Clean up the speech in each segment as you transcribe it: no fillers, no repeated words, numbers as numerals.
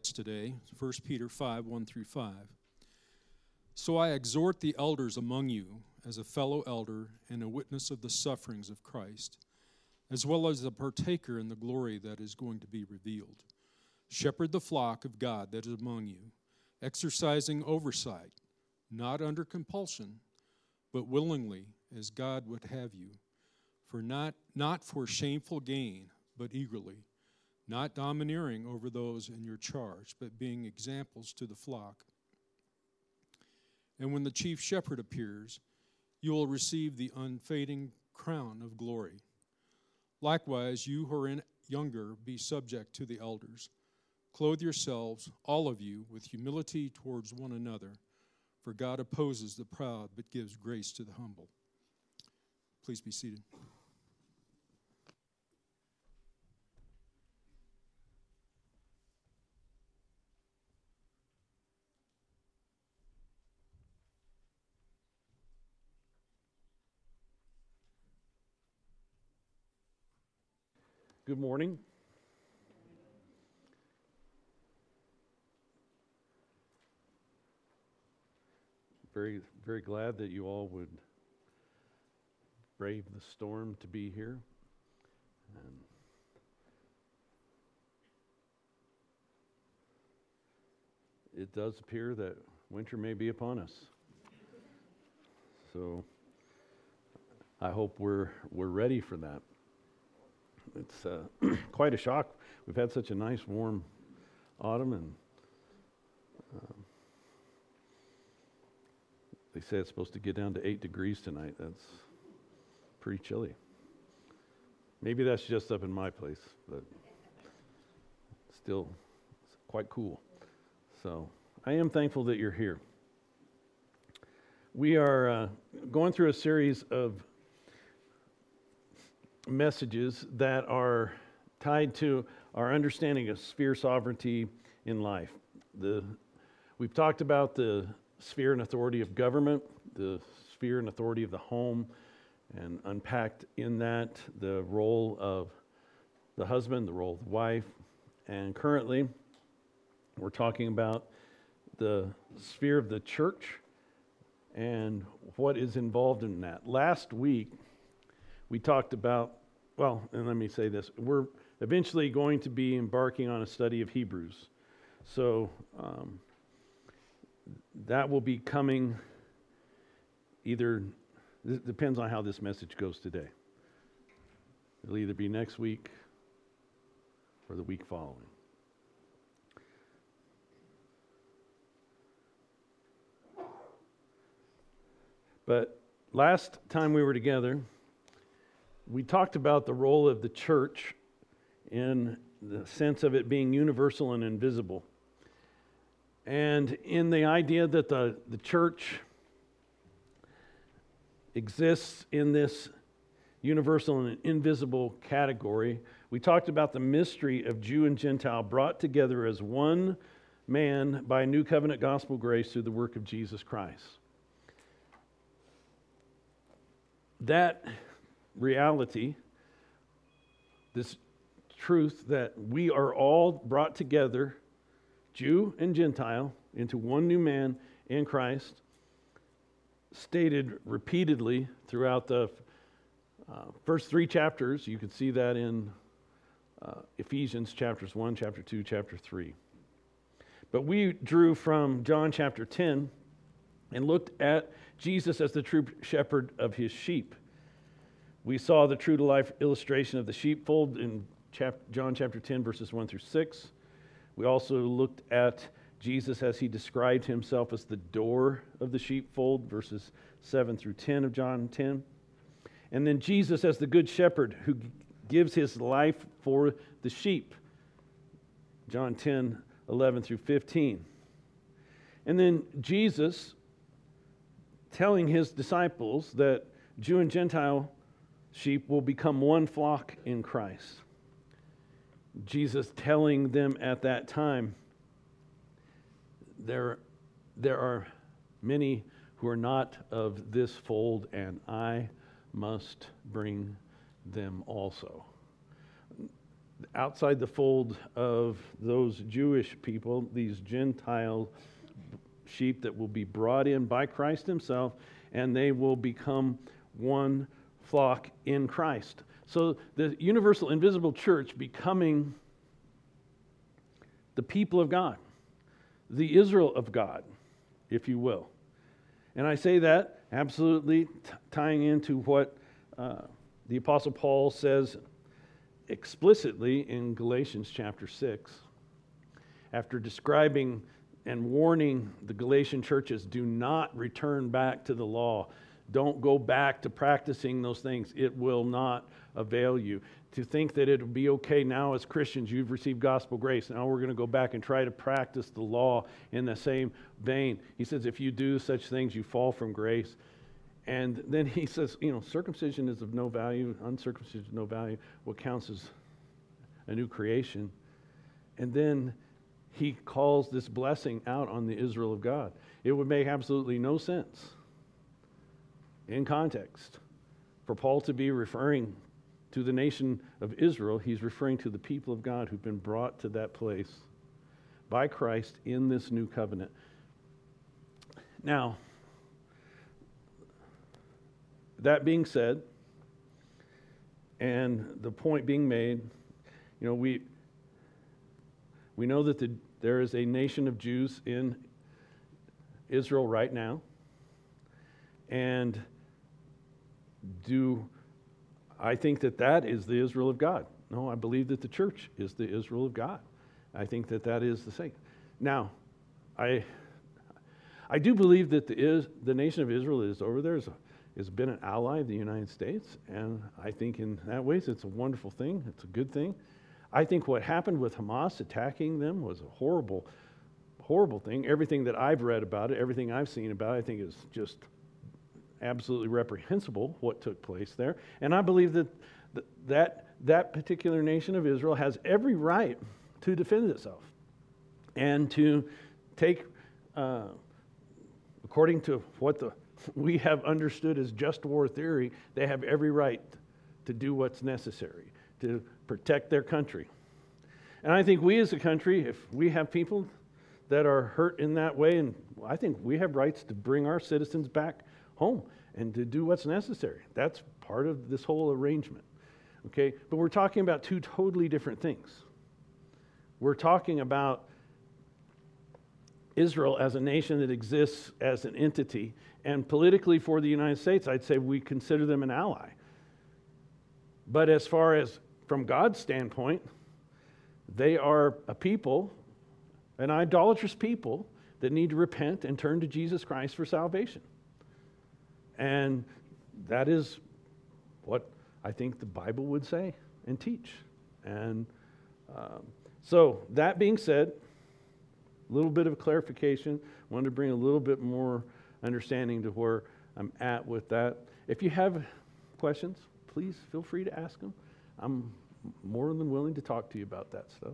notes today, 1 Peter 5, 1 through 5. So I exhort the elders among you as a fellow elder and a witness of the sufferings of Christ, as well as a partaker in the glory that is going to be revealed. Shepherd the flock of God that is among you, exercising oversight, not under compulsion, but willingly, as God would have you, for not for shameful gain, but eagerly, not domineering over those in your charge, but being examples to the flock. And when the chief shepherd appears, you will receive the unfading crown of glory. Likewise, you who are younger, be subject to the elders. Clothe yourselves, all of you, with humility towards one another, for God opposes the proud, but gives grace to the humble. Please be seated. Good morning. Very, very glad that you all would brave the storm to be here. And it does appear that winter may be upon us. So I hope we're ready for that. It's quite a shock. We've had such a nice warm autumn, and they say it's supposed to get down to 8 degrees tonight. That's pretty chilly. Maybe that's just up in my place, but still it's quite cool. So I am thankful that you're here. We are going through a series of messages that are tied to our understanding of sphere sovereignty in life. We've talked about the sphere and authority of government, the sphere and authority of the home, and unpacked in that the role of the husband, the role of the wife, and currently we're talking about the sphere of the church and what is involved in that. Last week, we talked about, and let me say this, we're eventually going to be embarking on a study of Hebrews. So that will be coming it depends on how this message goes today. It'll either be next week or the week following. But last time we were together, we talked about the role of the church in the sense of it being universal and invisible. And in the idea that the church exists in this universal and invisible category, we talked about the mystery of Jew and Gentile brought together as one man by new covenant gospel grace through the work of Jesus Christ. That reality, this truth that we are all brought together, Jew and Gentile, into one new man in Christ, stated repeatedly throughout the first 3 chapters. You can see that in Ephesians chapters 1, chapter 2, chapter 3. But we drew from John chapter 10 and looked at Jesus as the true shepherd of his sheep. We saw the true-to-life illustration of the sheepfold in John chapter 10, verses 1 through 6. We also looked at Jesus as he described himself as the door of the sheepfold, verses 7 through 10 of John 10. And then Jesus as the good shepherd who gives his life for the sheep, John 10, 11 through 15. And then Jesus telling his disciples that Jew and Gentile sheep will become one flock in Christ. Jesus telling them at that time, there are many who are not of this fold, and I must bring them also. outside the fold of those Jewish people, these Gentile sheep that will be brought in by Christ himself, and they will become one flock in Christ. So the universal invisible church becoming the people of God, the Israel of God, if you will. And I say that absolutely tying into what the Apostle Paul says explicitly in Galatians chapter 6. After describing and warning the Galatian churches, do not return back to the law. Don't go back to practicing those things. It will not avail you. To think that it will be okay now as Christians, you've received gospel grace. Now we're going to go back and try to practice the law in the same vein. He says, if you do such things, you fall from grace. And then he says, circumcision is of no value, uncircumcision is no value. What counts is a new creation. And then he calls this blessing out on the Israel of God. It would make absolutely no sense in context for Paul to be referring to the nation of Israel. He's referring to the people of God who've been brought to that place by Christ in this new covenant. Now, that being said, and the point being made, we know that there is a nation of Jews in Israel right now. And do I think that is the Israel of God? No, I believe that the church is the Israel of God. I think that is the same. Now, I do believe that the nation of Israel is over there, has been an ally of the United States, and I think in that ways it's a wonderful thing. It's a good thing. I think what happened with Hamas attacking them was a horrible, horrible thing. Everything that I've read about it, everything I've seen about it, I think is just absolutely reprehensible what took place there. And I believe that particular nation of Israel has every right to defend itself and to take, according to what we have understood as just war theory, they have every right to do what's necessary to protect their country. And I think we as a country, if we have people that are hurt in that way, and I think we have rights to bring our citizens back home and to do what's necessary. That's part of this whole arrangement. Okay? But we're talking about two totally different things. We're talking about Israel as a nation that exists as an entity, and politically for the United States, I'd say we consider them an ally. But as far as from God's standpoint, they are a people, an idolatrous people, that need to repent and turn to Jesus Christ for salvation. And that is what I think the Bible would say and teach. And so that being said, a little bit of clarification. I wanted to bring a little bit more understanding to where I'm at with that. If you have questions, please feel free to ask them. I'm more than willing to talk to you about that stuff.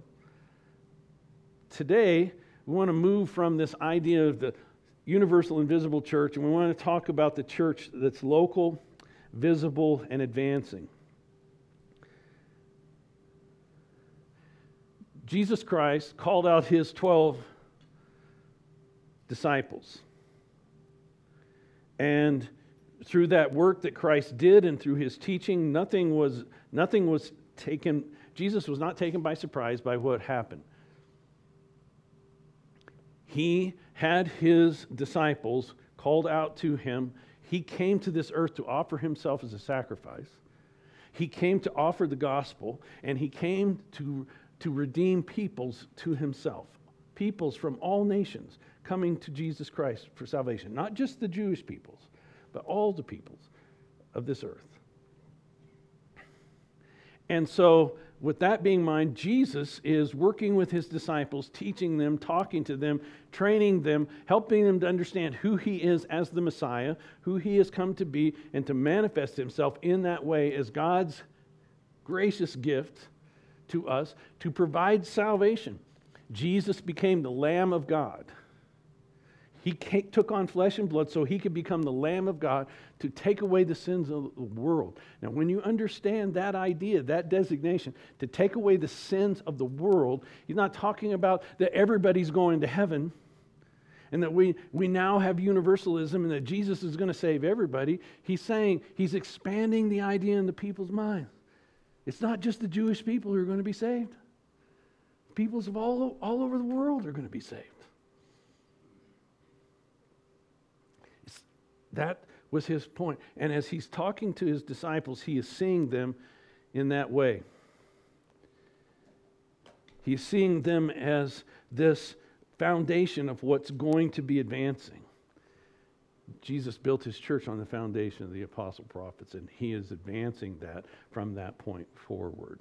Today, we want to move from this idea of the universal invisible church, and we want to talk about the church that's local, visible, and advancing. Jesus Christ called out his 12 disciples. And through that work that Christ did and through his teaching, nothing was taken, Jesus was not taken by surprise by what happened. He had his disciples called out to him. He came to this earth to offer himself as a sacrifice. He came to offer the gospel, and he came to redeem peoples to himself. Peoples from all nations coming to Jesus Christ for salvation. Not just the Jewish peoples, but all the peoples of this earth. And so, with that being in mind, Jesus is working with his disciples, teaching them, talking to them, training them, helping them to understand who he is as the Messiah, who he has come to be, and to manifest himself in that way as God's gracious gift to us to provide salvation. Jesus became the Lamb of God. He took on flesh and blood so he could become the Lamb of God to take away the sins of the world. Now, when you understand that idea, that designation, to take away the sins of the world, he's not talking about that everybody's going to heaven and that we now have universalism and that Jesus is going to save everybody. He's saying, he's expanding the idea in the people's minds. It's not just the Jewish people who are going to be saved. Peoples of all over the world are going to be saved. That was his point. And as he's talking to his disciples, he is seeing them in that way. He's seeing them as this foundation of what's going to be advancing. Jesus built his church on the foundation of the apostle prophets, and he is advancing that from that point forward.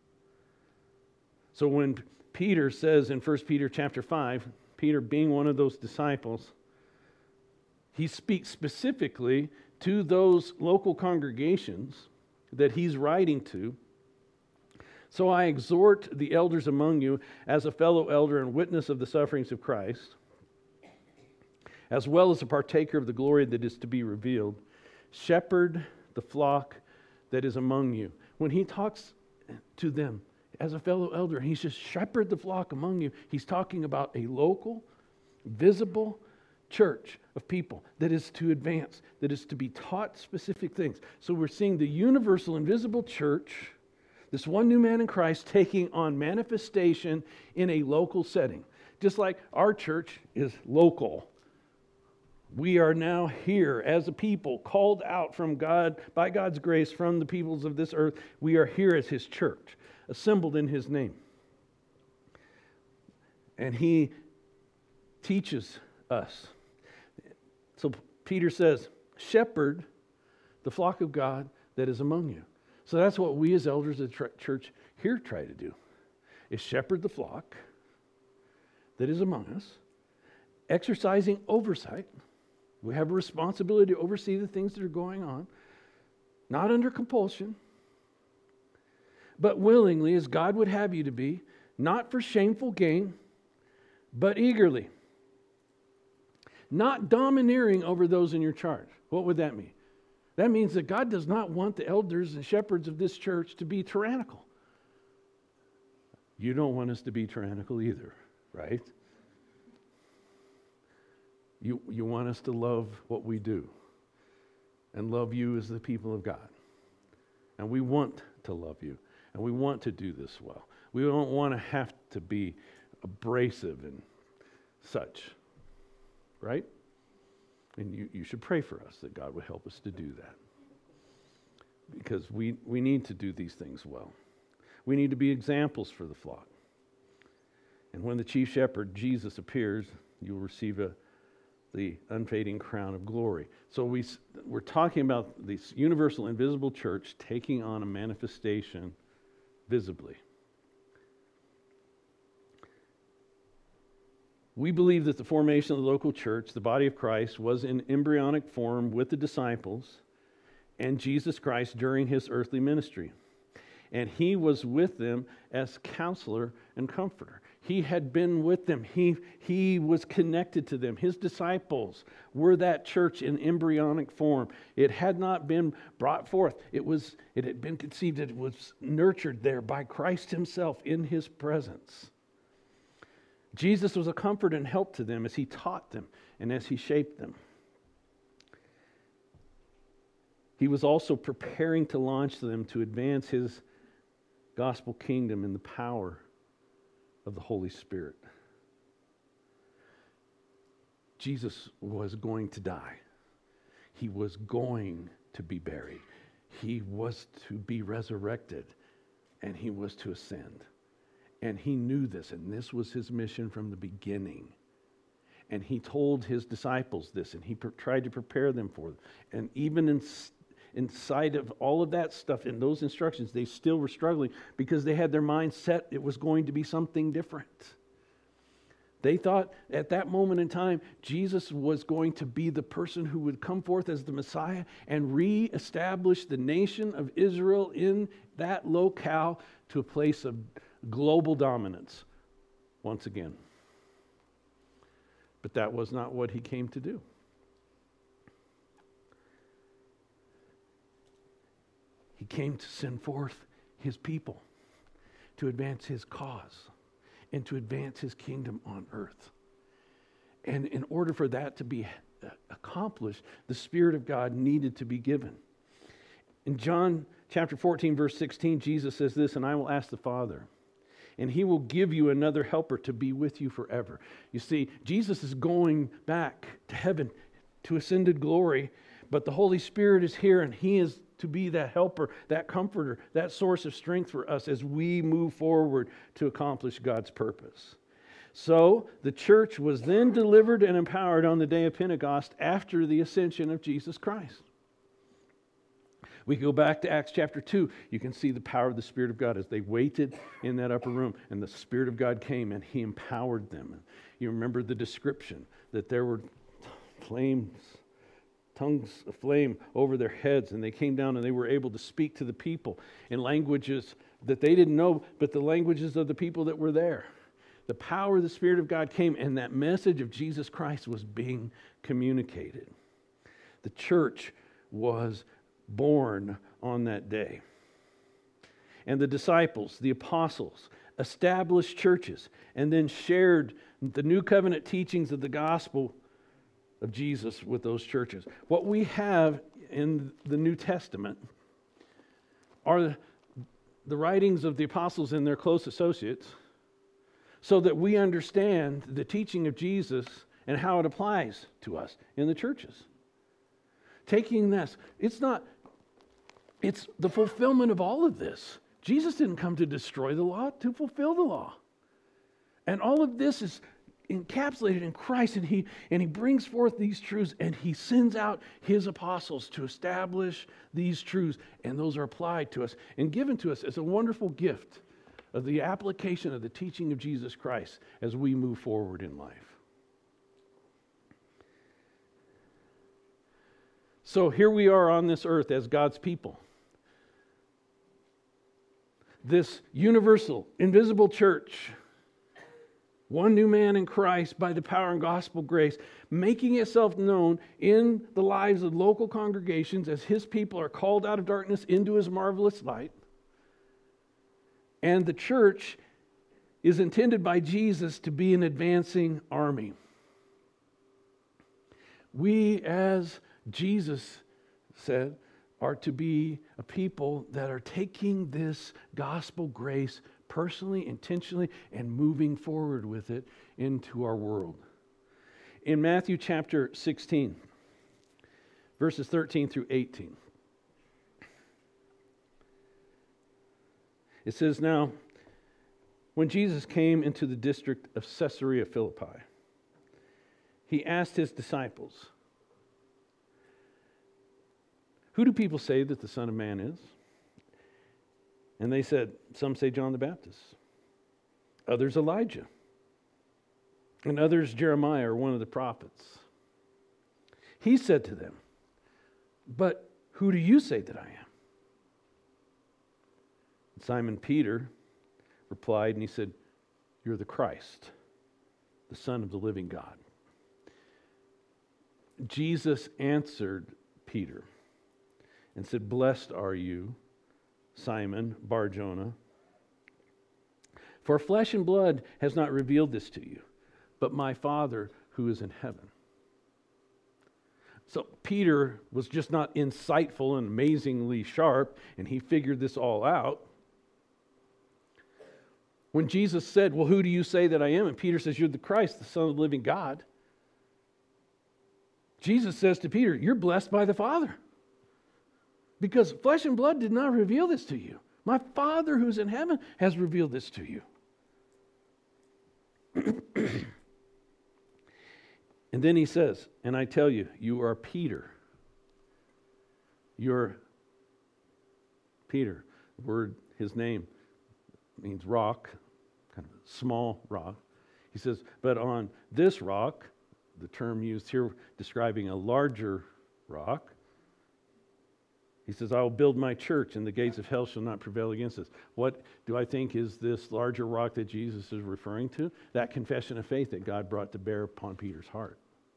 So when Peter says in 1 Peter chapter 5, Peter being one of those disciples, he speaks specifically to those local congregations that he's writing to. So I exhort the elders among you as a fellow elder and witness of the sufferings of Christ, as well as a partaker of the glory that is to be revealed. Shepherd the flock that is among you. When he talks to them as a fellow elder, he's just shepherd the flock among you. He's talking about a local, visible church of people that is to advance, that is to be taught specific things. So we're seeing the universal, invisible church, this one new man in Christ, taking on manifestation in a local setting. Just like our church is local. We are now here as a people, called out from God, by God's grace, from the peoples of this earth. We are here as his church, assembled in his name. And he teaches us. So Peter says, shepherd the flock of God that is among you. So that's what we as elders of the church here try to do, is shepherd the flock that is among us, exercising oversight. We have a responsibility to oversee the things that are going on, not under compulsion, but willingly, as God would have you to be, not for shameful gain, but eagerly. Not domineering over those in your charge. What would that mean? That means that God does not want the elders and shepherds of this church to be tyrannical. You don't want us to be tyrannical either, right? You want us to love what we do and love you as the people of God. And we want to love you, and we want to do this well. We don't want to have to be abrasive and such. Right? And you should pray for us that God would help us to do that. Because we need to do these things well. We need to be examples for the flock. And when the chief shepherd, Jesus, appears, you'll receive the unfading crown of glory. So we're talking about this universal, invisible church taking on a manifestation visibly. We believe that the formation of the local church, the body of Christ, was in embryonic form with the disciples and Jesus Christ during his earthly ministry. And he was with them as counselor and comforter. He had been with them. He was connected to them. His disciples were that church in embryonic form. It had not been brought forth. It had been conceived. It was nurtured there by Christ himself in his presence. Jesus was a comfort and help to them as he taught them and as he shaped them. He was also preparing to launch them to advance his gospel kingdom in the power of the Holy Spirit. Jesus was going to die. He was going to be buried. He was to be resurrected, and he was to ascend. And he knew this, and this was his mission from the beginning. And he told his disciples this, and he tried to prepare them for it. And even inside of all of that stuff, in those instructions, they still were struggling because they had their mind set it was going to be something different. They thought at that moment in time, Jesus was going to be the person who would come forth as the Messiah and reestablish the nation of Israel in that locale to a place of global dominance once again. But that was not what he came to do. He came to send forth his people, to advance his cause, and to advance his kingdom on earth. And in order for that to be accomplished, the Spirit of God needed to be given. In John chapter 14, verse 16, Jesus says this, "And I will ask the Father, and he will give you another helper to be with you forever." You see, Jesus is going back to heaven, to ascended glory, but the Holy Spirit is here, and he is to be that helper, that comforter, that source of strength for us as we move forward to accomplish God's purpose. So the church was then delivered and empowered on the day of Pentecost after the ascension of Jesus Christ. We go back to Acts chapter 2. You can see the power of the Spirit of God as they waited in that upper room, and the Spirit of God came and he empowered them. You remember the description that there were tongues of flame over their heads, and they came down and they were able to speak to the people in languages that they didn't know, but the languages of the people that were there. The power of the Spirit of God came, and that message of Jesus Christ was being communicated. The church was born on that day. And the disciples, the apostles, established churches and then shared the new covenant teachings of the gospel of Jesus with those churches. What we have in the New Testament are the writings of the apostles and their close associates, so that we understand the teaching of Jesus and how it applies to us in the churches. Taking this, it's the fulfillment of all of this. Jesus didn't come to destroy the law, to fulfill the law. And all of this is encapsulated in Christ, and he brings forth these truths, and he sends out his apostles to establish these truths, and those are applied to us and given to us as a wonderful gift of the application of the teaching of Jesus Christ as we move forward in life. So here we are on this earth as God's people. This universal, invisible church, one new man in Christ by the power and gospel grace, making itself known in the lives of local congregations as his people are called out of darkness into his marvelous light. And the church is intended by Jesus to be an advancing army. We, as Jesus said, are to be a people that are taking this gospel grace personally, intentionally, and moving forward with it into our world. In Matthew chapter 16, verses 13 through 18, it says, "Now, when Jesus came into the district of Caesarea Philippi, he asked his disciples, 'Who do people say that the Son of Man is?' And they said, 'Some say John the Baptist, others Elijah, and others Jeremiah or one of the prophets.' He said to them, 'But who do you say that I am?' And Simon Peter replied, and he said, 'You're the Christ, the Son of the living God.' Jesus answered Peter and said, 'Blessed are you, Simon Bar-Jonah, for flesh and blood has not revealed this to you, but my Father who is in heaven.'" So Peter was just not insightful and amazingly sharp, and he figured this all out. When Jesus said, "Well, who do you say that I am?" and Peter says, "You're the Christ, the Son of the living God," Jesus says to Peter, "You're blessed by the Father. Because flesh and blood did not reveal this to you. My Father who's in heaven has revealed this to you." And then he says, "And I tell you, you are Peter." You're Peter. The word, his name, means rock, kind of a small rock. He says, "But on this rock," the term used here describing a larger rock, He says, I will build my church, and the gates of hell shall not prevail against us. What do I think is this larger rock that Jesus is referring to? That confession of faith that God brought to bear upon Peter's heart.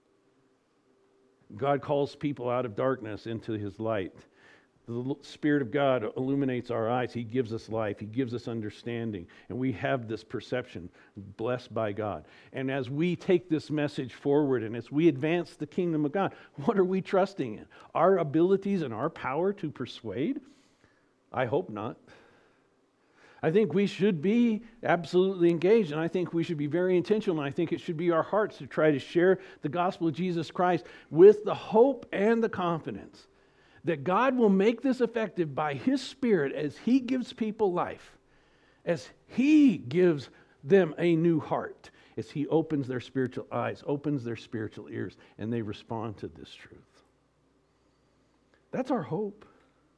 God calls people out of darkness into his light. The Spirit of God illuminates our eyes. He gives us life. He gives us understanding. And we have this perception, blessed by God. And as we take this message forward and as we advance the kingdom of God, what are we trusting in? Our abilities and our power to persuade? I hope not. I think we should be absolutely engaged, and I think we should be very intentional, and I think it should be our hearts to try to share the gospel of Jesus Christ with the hope and the confidence that God will make this effective by His Spirit as He gives people life, as He gives them a new heart, as He opens their spiritual eyes, opens their spiritual ears, and they respond to this truth. That's our hope.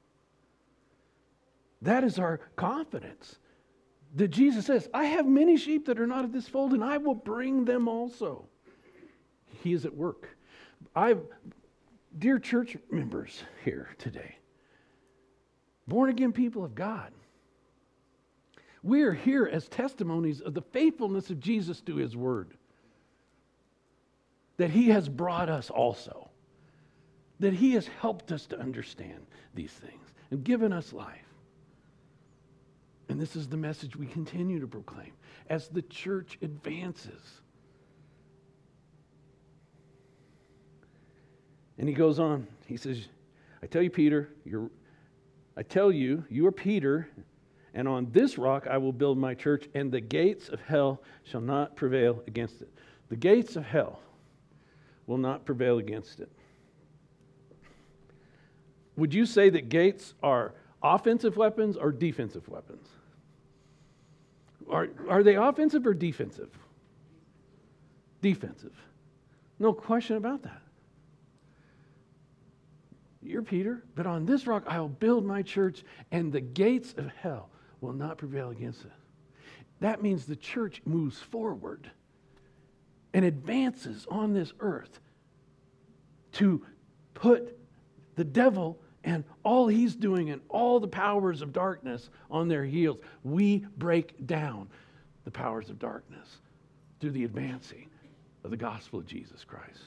That is our confidence. That Jesus says, I have many sheep that are not of this fold, and I will bring them also. He is at work. Dear church members here today, born again people of God, we are here as testimonies of the faithfulness of Jesus to His Word. That He has brought us also. That He has helped us to understand these things and given us life. And this is the message we continue to proclaim as the church advances. And he goes on. He says, I tell you, Peter, you are Peter, and on this rock I will build my church, and the gates of hell shall not prevail against it. The gates of hell will not prevail against it. Would you say that gates are offensive weapons or defensive weapons? Are they offensive or defensive? Defensive. No question about that. You're Peter, but on this rock I will build my church, and the gates of hell will not prevail against it. That means the church moves forward and advances on this earth to put the devil and all he's doing and all the powers of darkness on their heels. We break down the powers of darkness through the advancing of the gospel of Jesus Christ.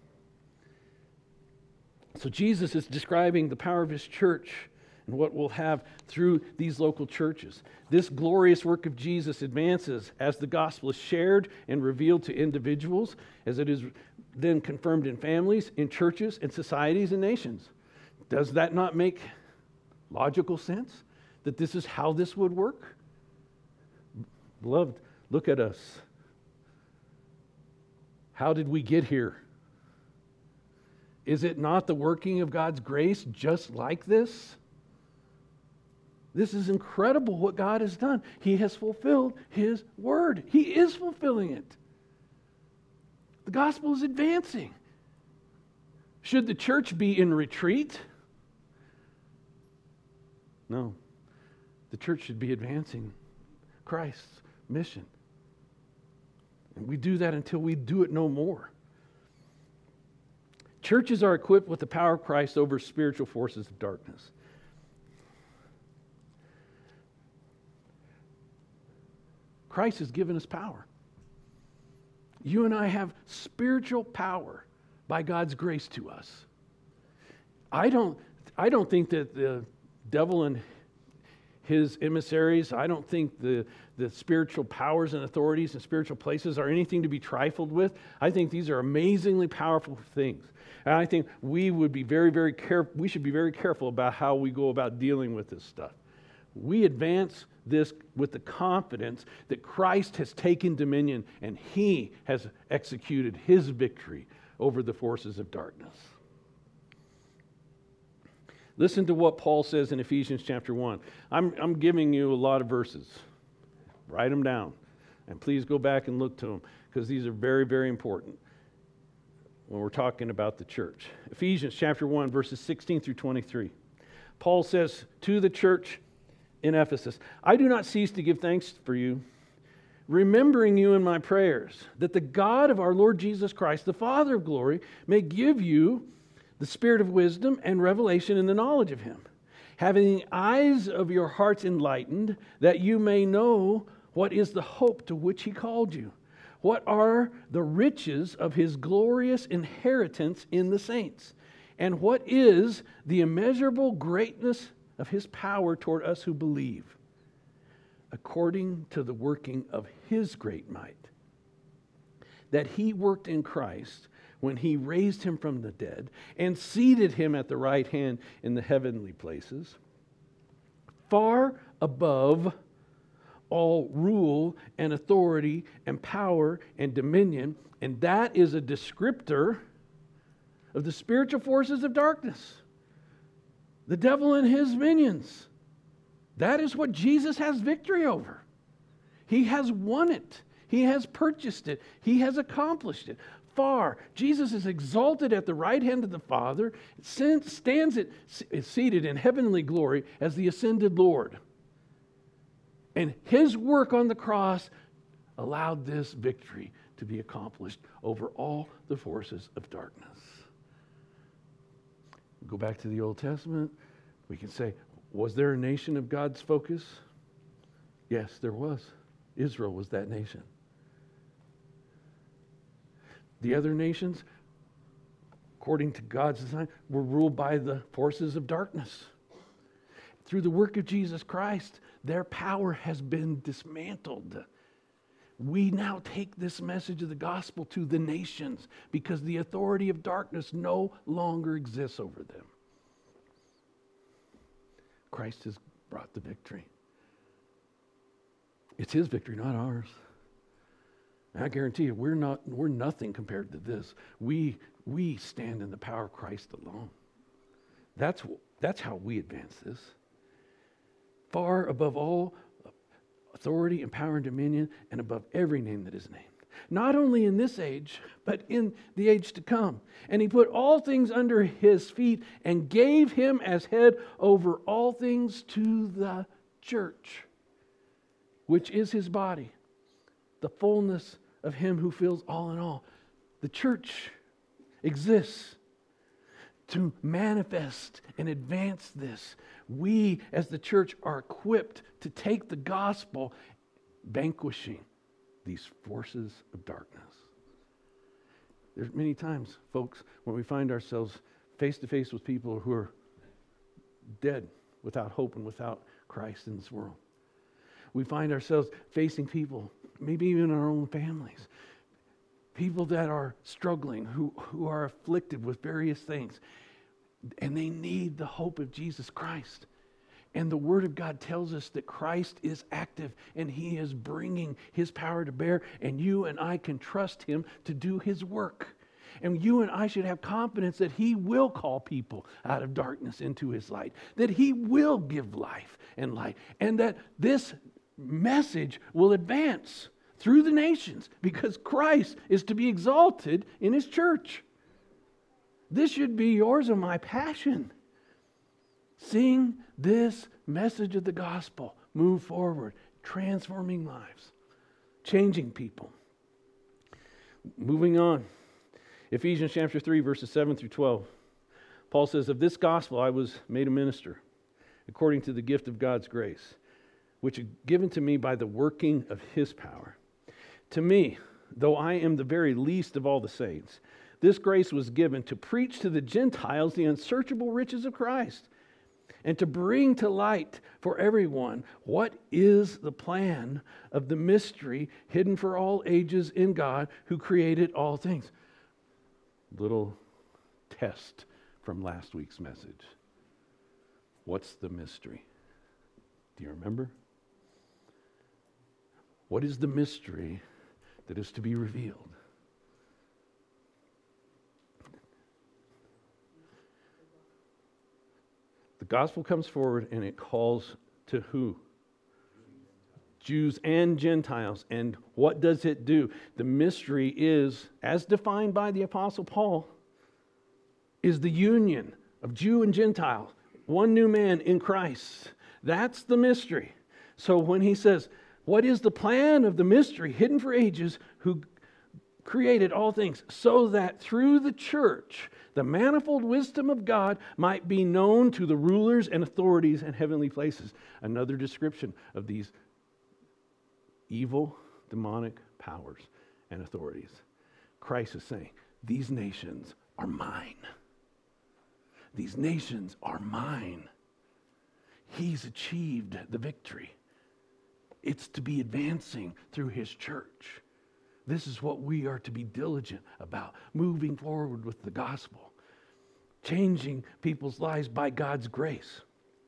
So Jesus is describing the power of His church and what we'll have through these local churches. This glorious work of Jesus advances as the gospel is shared and revealed to individuals, as it is then confirmed in families, in churches, in societies, and nations. Does that not make logical sense? That this is how this would work? Beloved, look at us. How did we get here? Is it not the working of God's grace just like this? This is incredible what God has done. He has fulfilled His word. He is fulfilling it. The gospel is advancing. Should the church be in retreat? No. The church should be advancing Christ's mission. And we do that until we do it no more. Churches are equipped with the power of Christ over spiritual forces of darkness. Christ has given us power. You and I have spiritual power by God's grace to us. I don't think that the devil and his emissaries, I don't think the spiritual powers and authorities and spiritual places are anything to be trifled with. I think these are amazingly powerful things. And I think we would be very careful. We should be very careful about how we go about dealing with this stuff. We advance this with the confidence that Christ has taken dominion and He has executed His victory over the forces of darkness. Listen to what Paul says in Ephesians chapter 1. I'm giving you a lot of verses. Write them down. And please go back and look to them, because these are very important when we're talking about the church. Ephesians chapter 1, verses 16 through 23. Paul says to the church in Ephesus, I do not cease to give thanks for you, remembering you in my prayers, that the God of our Lord Jesus Christ, the Father of glory, may give you the spirit of wisdom and revelation in the knowledge of Him, having the eyes of your hearts enlightened, that you may know what is the hope to which he called you. What are the riches of his glorious inheritance in the saints? And what is the immeasurable greatness of his power toward us who believe, according to the working of his great might, that he worked in Christ when he raised him from the dead and seated him at the right hand in the heavenly places, far above all rule and authority and power and dominion. And that is a descriptor of the spiritual forces of darkness, the devil and his minions. That is what Jesus has victory over. He has won it. He has purchased it. He has accomplished it. Far. Jesus is exalted at the right hand of the Father, stands seated in heavenly glory as the ascended Lord. And his work on the cross allowed this victory to be accomplished over all the forces of darkness. Go back to the Old Testament. We can say, was there a nation of God's focus? Yes, there was. Israel was that nation. The other nations, according to God's design, were ruled by the forces of darkness. Through the work of Jesus Christ, their power has been dismantled. We now take this message of the gospel to the nations because the authority of darkness no longer exists over them. Christ has brought the victory. It's his victory, not ours. And I guarantee you, we're nothing compared to this. We stand in the power of Christ alone. That's how we advance this. Far above all authority and power and dominion, and above every name that is named. Not only in this age, but in the age to come. And he put all things under his feet and gave him as head over all things to the church, which is his body, the fullness of him who fills all in all. The church exists to manifest and advance this. We, as the church, are equipped to take the gospel, vanquishing these forces of darkness. There's many times, folks, when we find ourselves face to face with people who are dead without hope and without Christ in this world. We find ourselves facing people, maybe even in our own families, people that are struggling, who are afflicted with various things, and they need the hope of Jesus Christ. And the Word of God tells us that Christ is active and he is bringing his power to bear, and you and I can trust him to do his work. And you and I should have confidence that he will call people out of darkness into his light, that he will give life and light, and that this message will advance through the nations because Christ is to be exalted in his church. This should be yours and my passion. Seeing this message of the gospel move forward, transforming lives, changing people. Moving on. Ephesians chapter 3, verses 7 through 12. Paul says, "Of this gospel I was made a minister, according to the gift of God's grace, which is given to me by the working of his power. To me, though I am the very least of all the saints, this grace was given to preach to the Gentiles the unsearchable riches of Christ, and to bring to light for everyone what is the plan of the mystery hidden for all ages in God who created all things." Little test from last week's message. What's the mystery? Do you remember? What is the mystery that is to be revealed? The gospel comes forward and it calls to who? Jews and Gentiles. And what does it do? The mystery is, as defined by the Apostle Paul, is the union of Jew and Gentile, one new man in Christ. That's the mystery. So when he says, what is the plan of the mystery hidden for ages created all things so that through the church, the manifold wisdom of God might be known to the rulers and authorities in heavenly places. Another description of these evil, demonic powers and authorities. Christ is saying, these nations are mine. These nations are mine. He's achieved the victory. It's to be advancing through his church. This is what we are to be diligent about, moving forward with the gospel, changing people's lives by God's grace.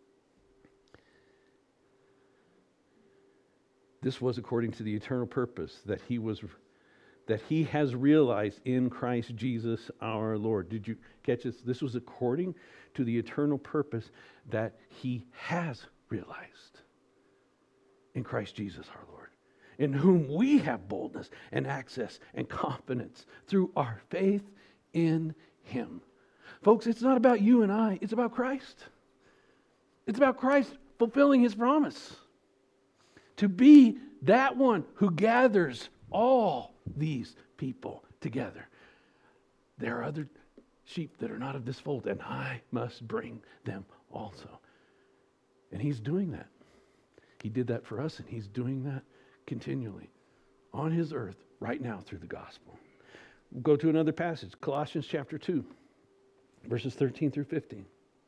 This was according to the eternal purpose that he has realized in Christ Jesus our Lord. Did you catch this? This was according to the eternal purpose that he has realized in Christ Jesus our Lord, in whom we have boldness and access and confidence through our faith in him. Folks, it's not about you and I. It's about Christ. It's about Christ fulfilling his promise to be that one who gathers all these people together. There are other sheep that are not of this fold, and I must bring them also. And he's doing that. He did that for us, and he's doing that continually on his earth right now through the gospel. We'll go to another passage, Colossians chapter 2, verses 13 through 15.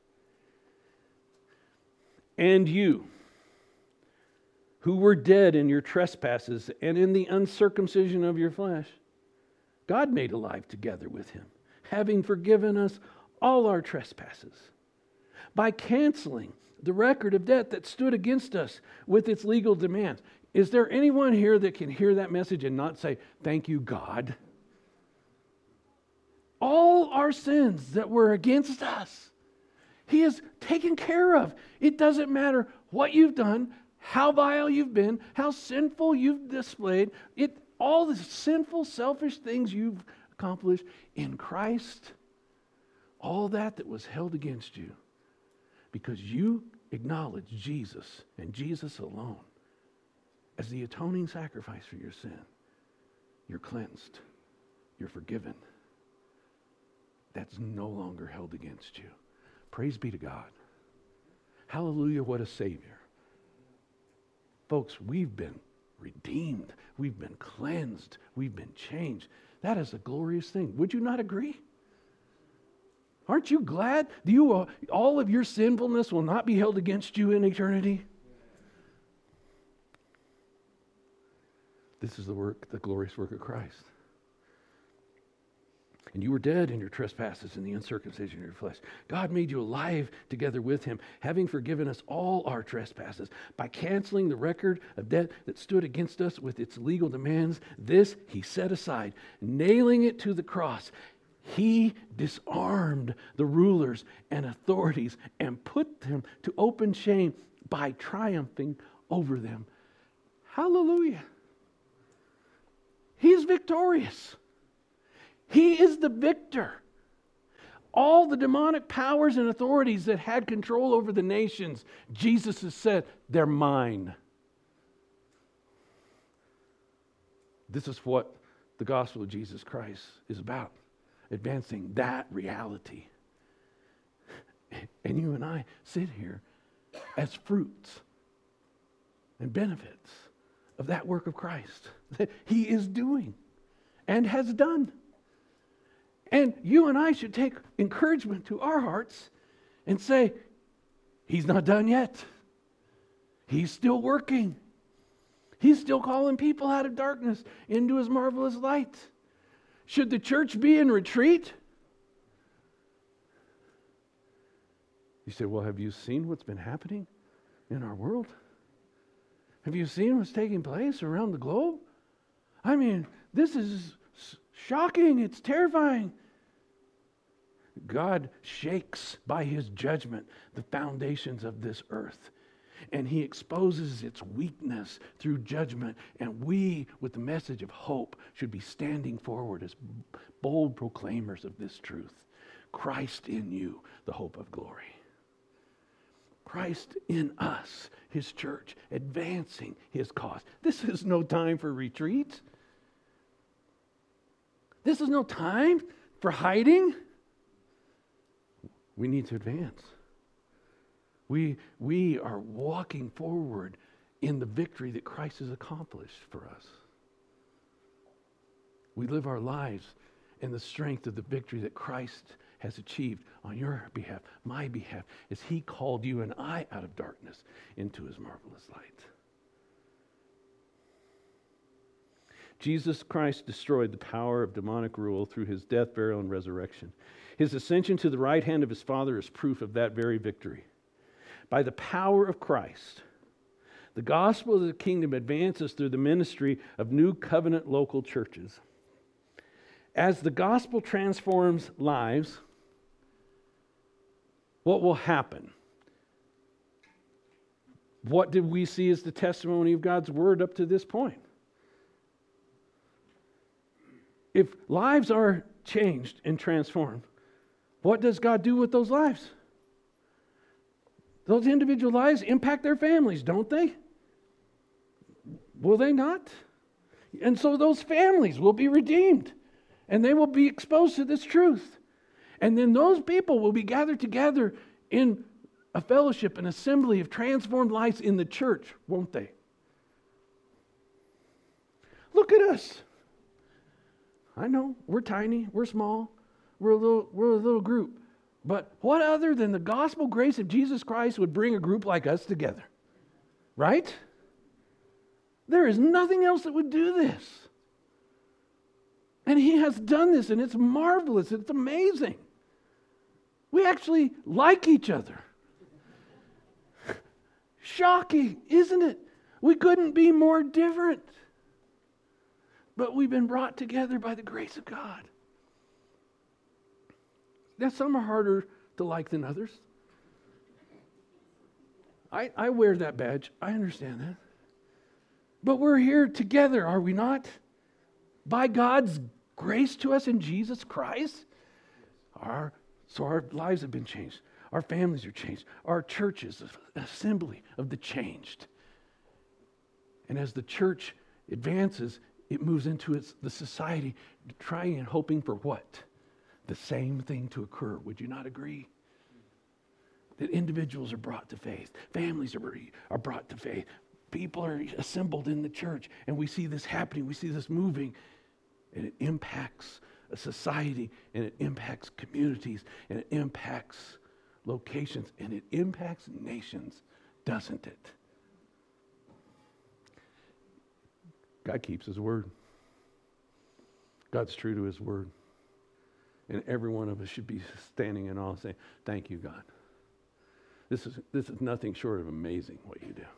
And you, who were dead in your trespasses and in the uncircumcision of your flesh, God made alive together with him, having forgiven us all our trespasses, by canceling the record of debt that stood against us with its legal demands. Is there anyone here that can hear that message and not say, thank you, God? All our sins that were against us, he has taken care of. It doesn't matter what you've done, how vile you've been, how sinful you've displayed, all the sinful, selfish things you've accomplished in Christ, all that was held against you, because you acknowledge Jesus and Jesus alone as the atoning sacrifice for your sin. You're cleansed. You're forgiven. That's no longer held against you. Praise be to God. Hallelujah, what a Savior. Folks, we've been redeemed. We've been cleansed. We've been changed. That is a glorious thing. Would you not agree? Aren't you glad all of your sinfulness will not be held against you in eternity? This is the glorious work of Christ. And you were dead in your trespasses and the uncircumcision of your flesh. God made you alive together with him, having forgiven us all our trespasses by canceling the record of debt that stood against us with its legal demands. This he set aside, nailing it to the cross. He disarmed the rulers and authorities and put them to open shame by triumphing over them. Hallelujah. He's victorious. He is the victor. All the demonic powers and authorities that had control over the nations, Jesus has said, they're mine. This is what the gospel of Jesus Christ is about, advancing that reality. And you and I sit here as fruits and benefits of that work of Christ that he is doing and has done. And you and I should take encouragement to our hearts and say, he's not done yet. He's still working. He's still calling people out of darkness into his marvelous light. Should the church be in retreat? You say, well, have you seen what's been happening in our world? Have you seen what's taking place around the globe? I mean, this is shocking. It's terrifying. God shakes by his judgment the foundations of this earth. And he exposes its weakness through judgment. And we, with the message of hope, should be standing forward as bold proclaimers of this truth. Christ in you, the hope of glory. Christ in us, his church, advancing his cause. This is no time for retreat. This is no time for hiding. We need to advance. We are walking forward in the victory that Christ has accomplished for us. We live our lives in the strength of the victory that Christ has achieved on your behalf, my behalf, as he called you and I out of darkness into his marvelous light. Jesus Christ destroyed the power of demonic rule through his death, burial, and resurrection. His ascension to the right hand of his Father is proof of that very victory. By the power of Christ, the gospel of the kingdom advances through the ministry of New Covenant local churches. As the gospel transforms lives, what will happen? What did we see as the testimony of God's word up to this point? If lives are changed and transformed, what does God do with those lives? Those individual lives impact their families, don't they? Will they not? And so those families will be redeemed, and they will be exposed to this truth. And then those people will be gathered together in a fellowship, an assembly of transformed lives in the church, won't they? Look at us. I know, we're tiny, we're small, we're a little group. But what other than the gospel grace of Jesus Christ would bring a group like us together? Right? There is nothing else that would do this. And he has done this, and it's marvelous, it's amazing. We actually like each other. Shocking, isn't it? We couldn't be more different. But we've been brought together by the grace of God. Now, some are harder to like than others. I wear that badge. I understand that. But we're here together, are we not? By God's grace to us in Jesus Christ. So our lives have been changed. Our families are changed. Our church is an assembly of the changed. And as the church advances, it moves into the society, trying and hoping for what? The same thing to occur. Would you not agree? That individuals are brought to faith. Families are brought to faith. People are assembled in the church. And we see this happening. We see this moving. And it impacts a society. And it impacts communities. And it impacts locations. And it impacts nations, doesn't it? God keeps his word. God's true to his word. And every one of us should be standing in awe and saying, thank you, God. This is nothing short of amazing what you do.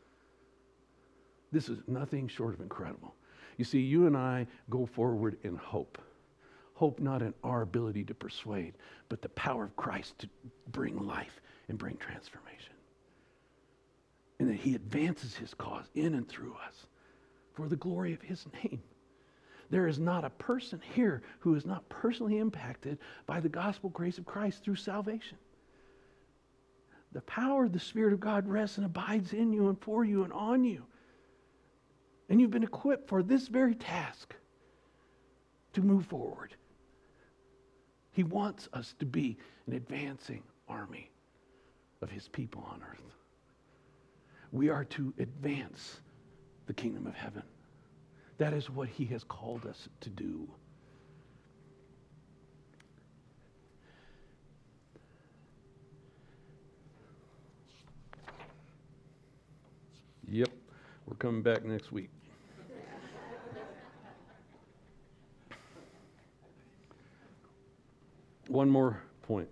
This is nothing short of incredible. You see, you and I go forward in hope. Hope not in our ability to persuade, but the power of Christ to bring life and bring transformation. And that he advances his cause in and through us for the glory of his name. There is not a person here who is not personally impacted by the gospel grace of Christ through salvation. The power of the Spirit of God rests and abides in you and for you and on you. And you've been equipped for this very task to move forward. He wants us to be an advancing army of his people on earth. We are to advance the kingdom of heaven. That is what he has called us to do. Yep, we're coming back next week. One more point.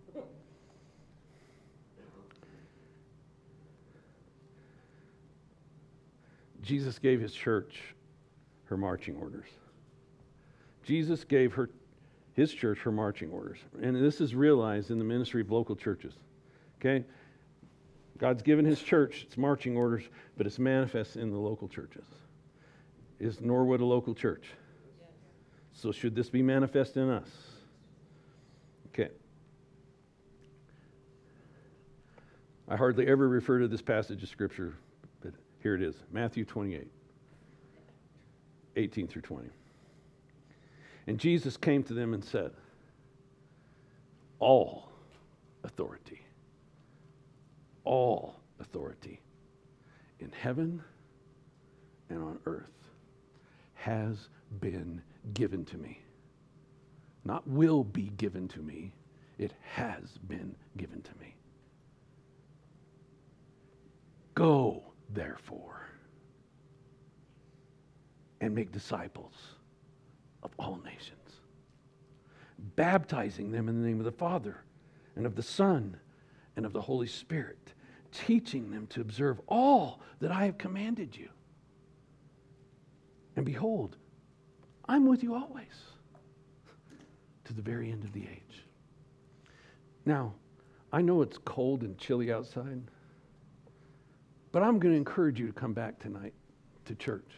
Jesus gave his church her marching orders. Jesus gave his church her marching orders. And this is realized in the ministry of local churches. Okay? God's given his church its marching orders, but it's manifest in the local churches. Is Norwood a local church? Yes. So should this be manifest in us? Okay. I hardly ever refer to this passage of Scripture, but here it is. Matthew 28, 18 through 20. And Jesus came to them and said, all authority in heaven and on earth has been given to me. Not will be given to me, it has been given to me. Go, therefore, and make disciples of all nations, baptizing them in the name of the Father and of the Son and of the Holy Spirit, teaching them to observe all that I have commanded you. And behold, I'm with you always to the very end of the age. Now, I know it's cold and chilly outside, but I'm going to encourage you to come back tonight to church.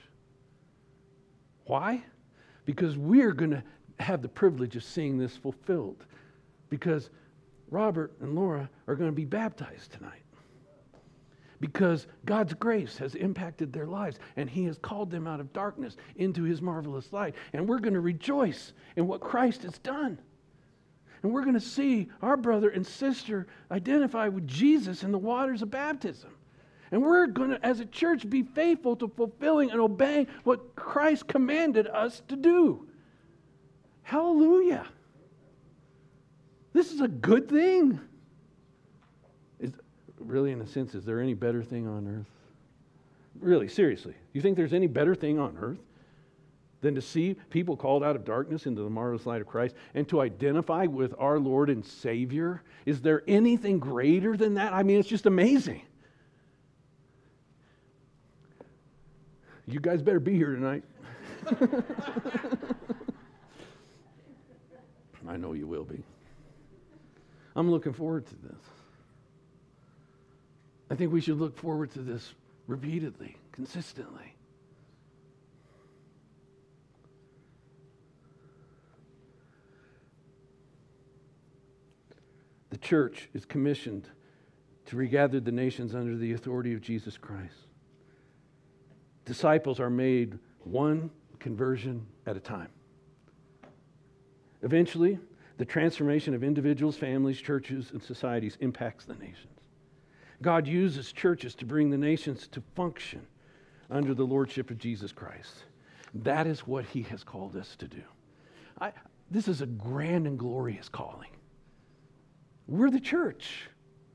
Why? Because we're going to have the privilege of seeing this fulfilled. Because Robert and Laura are going to be baptized tonight. Because God's grace has impacted their lives, and He has called them out of darkness into His marvelous light. And we're going to rejoice in what Christ has done. And we're going to see our brother and sister identify with Jesus in the waters of baptism. And we're going to, as a church, be faithful to fulfilling and obeying what Christ commanded us to do. Hallelujah. This is a good thing. Really, in a sense, is there any better thing on earth? Really, seriously. You think there's any better thing on earth than to see people called out of darkness into the marvelous light of Christ and to identify with our Lord and Savior? Is there anything greater than that? I mean, it's just amazing. You guys better be here tonight. I know you will be. I'm looking forward to this. I think we should look forward to this repeatedly, consistently. The church is commissioned to regather the nations under the authority of Jesus Christ. Disciples are made one conversion at a time. Eventually, the transformation of individuals, families, churches, and societies impacts the nations. God uses churches to bring the nations to function under the lordship of Jesus Christ. That is what He has called us to do. This is a grand and glorious calling. We're the church.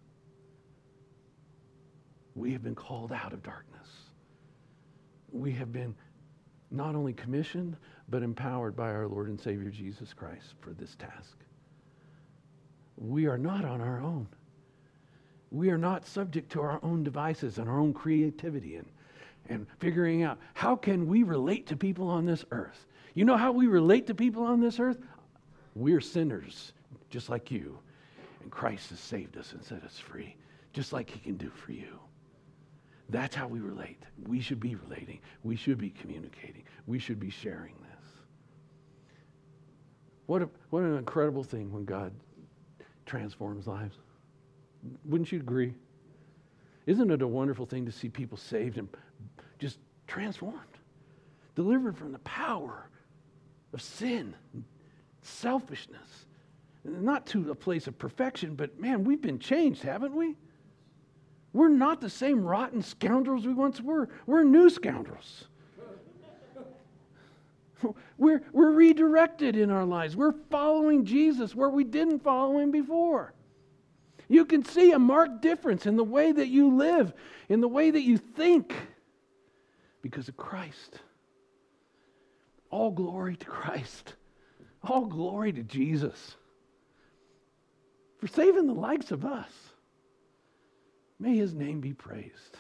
We have been called out of darkness. We have been not only commissioned, but empowered by our Lord and Savior Jesus Christ for this task. We are not on our own. We are not subject to our own devices and our own creativity and figuring out how can we relate to people on this earth. You know how we relate to people on this earth? We're sinners, just like you. And Christ has saved us and set us free, just like He can do for you. That's how we relate. We should be relating. We should be communicating. We should be sharing this. What an incredible thing when God transforms lives. Wouldn't you agree? Isn't it a wonderful thing to see people saved and just transformed? Delivered from the power of sin, selfishness. Not to a place of perfection, but man, we've been changed, haven't we? We're not the same rotten scoundrels we once were. We're new scoundrels. We're redirected in our lives. We're following Jesus where we didn't follow Him before. You can see a marked difference in the way that you live, in the way that you think, because of Christ. All glory to Christ. All glory to Jesus for saving the likes of us. May His name be praised.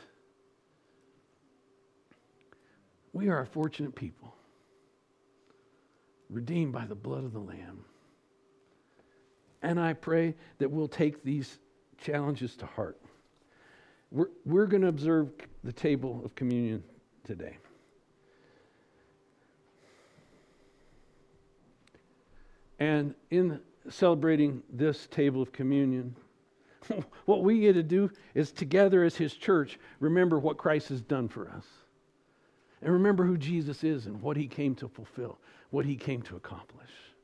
We are a fortunate people, redeemed by the blood of the Lamb. And I pray that we'll take these challenges to heart. We're going to observe the table of communion today. And in celebrating this table of communion, what we get to do is together as His church, remember what Christ has done for us. And remember who Jesus is and what he came to fulfill, what he came to accomplish.